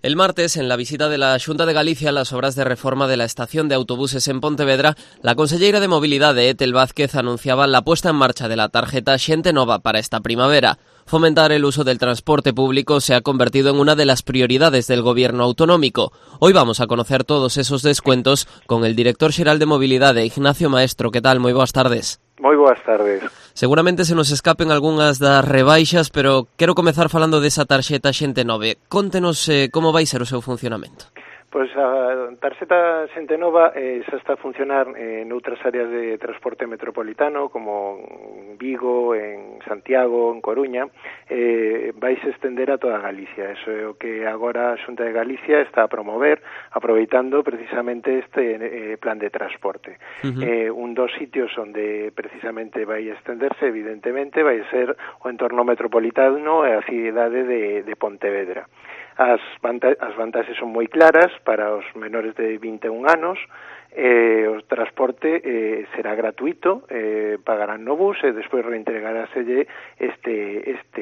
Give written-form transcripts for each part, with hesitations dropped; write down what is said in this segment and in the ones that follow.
El martes, en la visita de la Xunta de Galicia a las obras de reforma de la estación de autobuses en Pontevedra, la conselleira de Mobilidade, Etel Vázquez, anunciaba la puesta en marcha de la tarjeta Xente Nova para esta primavera. Fomentar el uso del transporte público se ha convertido en una de las prioridades del gobierno autonómico. Hoy vamos a conocer todos esos descuentos con el director xeral de Mobilidade, Ignacio Maestro. ¿Qué tal? Moi boas tardes. Moi boas tardes. Seguramente se nos escapen algunhas das rebaixas, pero quero comezar falando desa tarxeta Xente Nova. Contenos como vai ser o seu funcionamento. Pois a tarxeta Xente Nova xa está a funcionar noutras áreas de transporte metropolitano, como en Vigo, en Santiago, en Coruña, vais estender a toda Galicia. Eso é o que agora a Xunta de Galicia está a promover, aproveitando precisamente este plan de transporte. Un dos sitios onde precisamente vai extenderse, evidentemente, vai ser o entorno metropolitano e a cidade de Pontevedra. As vantaxes son moi claras para os menores de 21 anos. O transporte será gratuito, pagarán no bus e despois reintegraráselle este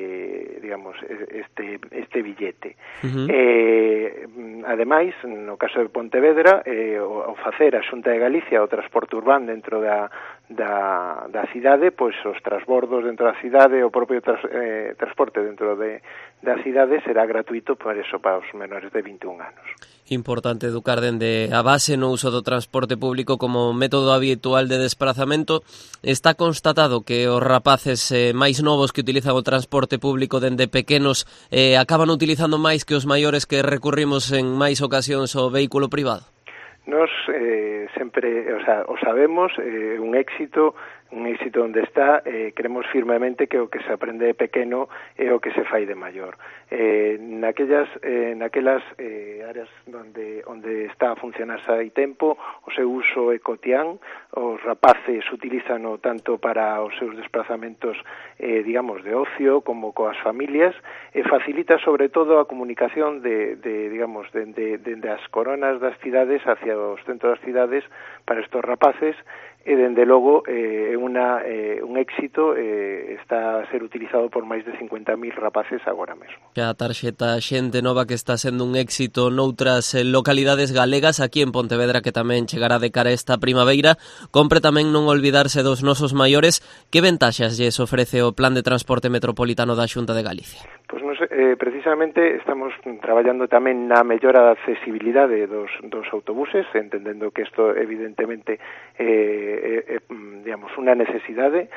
billete. Ademais, no caso de Pontevedra, ao facer a Xunta de Galicia o transporte urbano dentro da cidade, pois os transbordos dentro da cidade, o propio transporte dentro da cidade será gratuito para os menores de 21 anos. Importante educar dende a base no uso do transporte público como método habitual de desplazamento. Está constatado que os rapaces máis novos que utilizan o transporte público dende pequenos acaban utilizando máis que os maiores que recurrimos en máis ocasións ao vehículo privado. Nos sempre, o sabemos, un éxito onde está, creemos firmemente que o que se aprende de pequeno é o que se fai de maior. Naquelas áreas onde está a funcionar xa hai tempo, o seu uso é cotián, os rapaces utilizano tanto para os seus desplazamentos, digamos, de ocio, como coas familias, e facilita sobre todo a comunicación dende as coronas das cidades hacia os centros das cidades para estos rapaces, e dende logo un éxito, está a ser utilizado por máis de 50.000 rapaces agora mesmo. A tarxeta Xente Nova que está sendo un éxito noutras localidades galegas, aquí en Pontevedra, que tamén chegará de cara esta primavera. Compre tamén non olvidarse dos nosos maiores. Que ventaxas lles ofrece o Plan de Transporte Metropolitano da Xunta de Galicia? Pois precisamente estamos traballando tamén na mellora da accesibilidade dos autobuses, entendendo que isto evidentemente digamos, unha necesidade,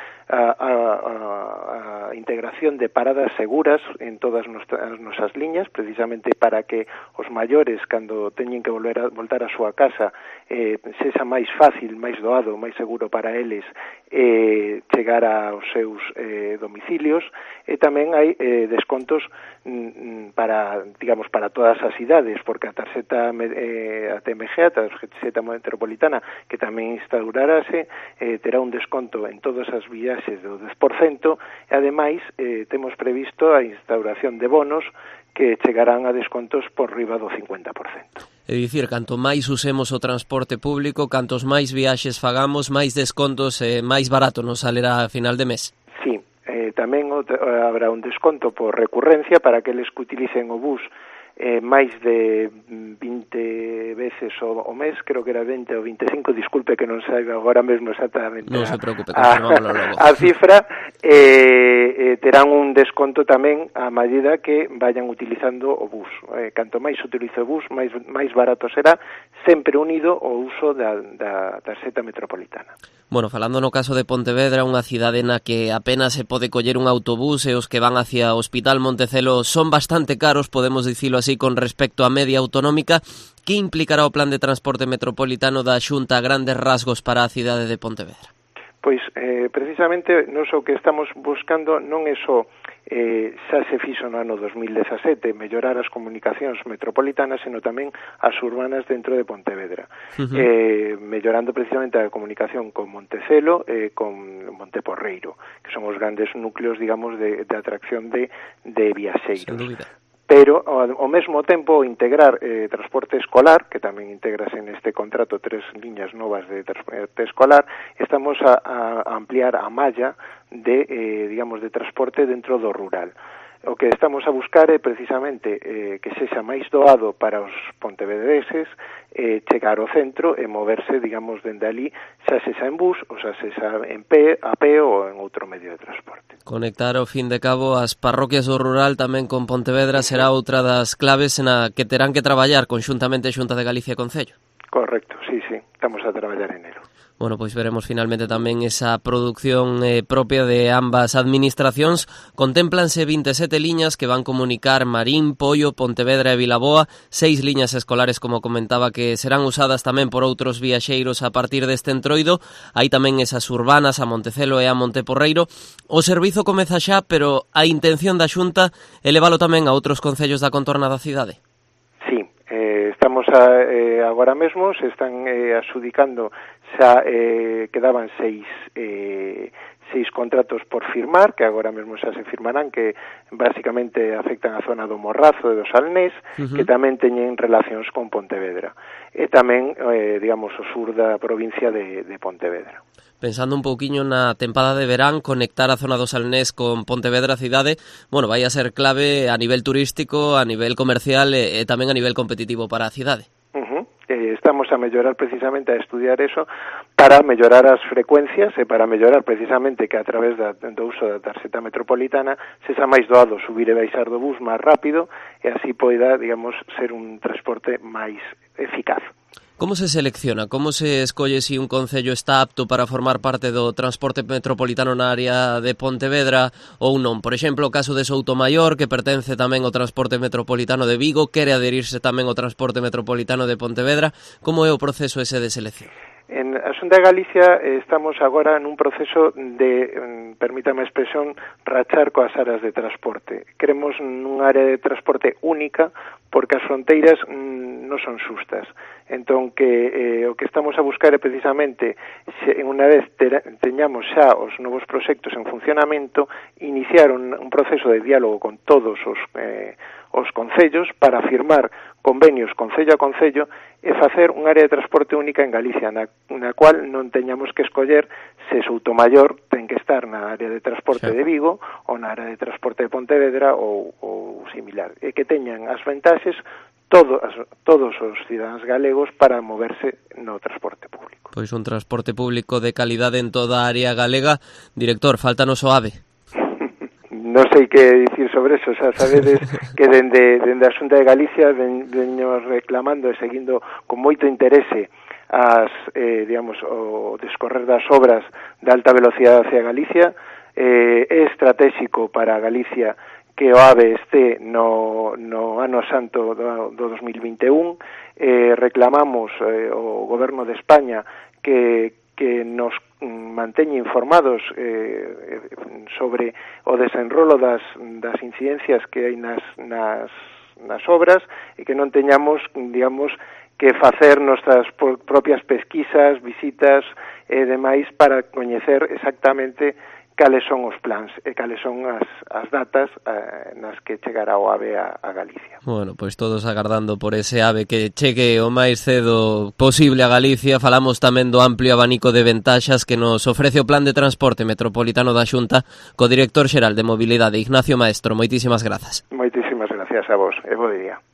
a integración de paradas seguras en todas as nosas liñas, precisamente para que os maiores, cando teñen que voltar a súa casa, sexa máis fácil, máis doado, máis seguro para eles chegar aos seus domicilios, e tamén hai descontos para todas as cidades, porque a tarxeta ATMG, a tarxeta metropolitana, que tamén instaurarase, terá un desconto en todas as viaxes do 10%, e ademais temos previsto a instauración de bonos que chegarán a descontos por riba do 50%. É dicir, canto máis usemos o transporte público, cantos máis viaxes fagamos, máis descontos e máis barato nos salerá a final de mes. Sí, tamén habrá un desconto por recurrencia para aqueles que utilicen o bus máis de 20 veces o mes, creo que era 20 ou 25, disculpe que non saiba agora mesmo exactamente non se preocupe, confirmámoslo logo. A cifra, terán un desconto tamén a medida que vayan utilizando o bus. Canto máis utilice o bus, máis barato será, sempre unido ao uso da tarxeta metropolitana. Bueno, falando no caso de Pontevedra, unha cidade na que apenas se pode coller un autobús e os que van hacia o Hospital Montecelo son bastante caros, podemos dicilo así, con respecto á media autonómica. Que implicará o plan de transporte metropolitano da Xunta a grandes rasgos para a cidade de Pontevedra? Pois, precisamente, nos o que estamos buscando non é só xa se fixo no ano 2017 mellorar as comunicacións metropolitanas, sino tamén as urbanas dentro de Pontevedra, mellorando precisamente a comunicación con Montecelo e con Monteporreiro, que son os grandes núcleos, digamos, de atracción de viaxeiros. Sen dúbida. Pero ao mesmo tempo integrar transporte escolar, que tamén integrase neste contrato 3 liñas novas de transporte escolar, estamos a ampliar a malla de, digamos, de transporte dentro do rural. o que estamos a buscar é precisamente que sexa máis doado para os pontevedreses chegar ao centro e moverse, digamos, dende ali, xa sexa en bus ou xa sexa en pé, a pé ou en outro medio de transporte. Conectar ao fin de cabo as parroquias do rural tamén con Pontevedra será outra das claves na que terán que traballar conxuntamente Xunta de Galicia e Concello. Correcto, sí, estamos a traballar en elo. Bueno, pois veremos finalmente tamén esa produción propia de ambas administracións. Contémplanse 27 liñas que van comunicar Marín, Poio, Pontevedra e Vilaboa, 6 liñas escolares, como comentaba, que serán usadas tamén por outros viaxeiros a partir deste entroido. Hai tamén esas urbanas a Montecelo e a Monteporreiro. O servizo comeza xa, pero a intención da Xunta é levalo tamén a outros concellos da contorna da cidade. Estamos agora mesmo, se están adxudicando, xa quedaban seis contratos por firmar, que agora mesmo xa se firmarán, que basicamente afectan a zona do Morrazo e do Salnés, que tamén teñen relacións con Pontevedra, e tamén, digamos, o sur da provincia de Pontevedra. Pensando un pouquiño na tempada de verán, conectar a zona do Salnés con Pontevedra cidade, bueno, vai a ser clave a nivel turístico, a nivel comercial e tamén a nivel competitivo para a cidade. Estamos a mellorar precisamente, a estudiar eso, para mellorar as frecuencias e para mellorar precisamente que a través do uso da tarxeta metropolitana sexa máis doado subir e baixar do bus máis rápido e así poida, digamos, ser un transporte máis eficaz. Como se selecciona? Como se escolle se un concello está apto para formar parte do transporte metropolitano na área de Pontevedra ou non? Por exemplo, o caso de Soutomaior, que pertence tamén ao transporte metropolitano de Vigo, quere adherirse tamén ao transporte metropolitano de Pontevedra. Como é o proceso ese de selección? En a Xunta de Galicia estamos agora nun proceso de, permítame a expresión, rachar coas áreas de transporte. Queremos nunha área de transporte única porque as fronteiras non son xustas. Entón, o que estamos a buscar é precisamente, unha vez teñamos xa os novos proxectos en funcionamento, iniciar un proceso de diálogo con todos os concellos para firmar convenios concello a concello e facer unha área de transporte única en Galicia, na cual non teñamos que escoller se Soutomaior ten que estar na área de transporte de Vigo ou na área de transporte de Pontevedra ou similar, e que teñan as ventaxes todos os cidadáns galegos para moverse no transporte público. Pois un transporte público de calidade en toda a área galega. Director, fáltanos o AVE. Non sei que dicir sobre eso, xa sabedes que dende a Xunta de Galicia veño reclamando e seguindo con moito interese digamos, o descorrer das obras de alta velocidade hacia Galicia. É estratégico para Galicia que o AVE este no ano santo do 2021. Reclamamos ao Goberno de España que nos manteña informados sobre o desenrolo das incidencias que hai nas obras e que non teñamos, digamos, que facer nosas propias pesquisas, visitas e demais para coñecer exactamente cales son os plans e cales son as datas nas que chegará o AVE a Galicia. Bueno, pois todos agardando por ese AVE que chegue o máis cedo posible a Galicia. Falamos tamén do amplio abanico de ventaxas que nos ofrece o Plan de Transporte Metropolitano da Xunta co director xeral de Mobilidade, Ignacio Maestro. Moitísimas grazas. Moitísimas gracias a vos e bo día.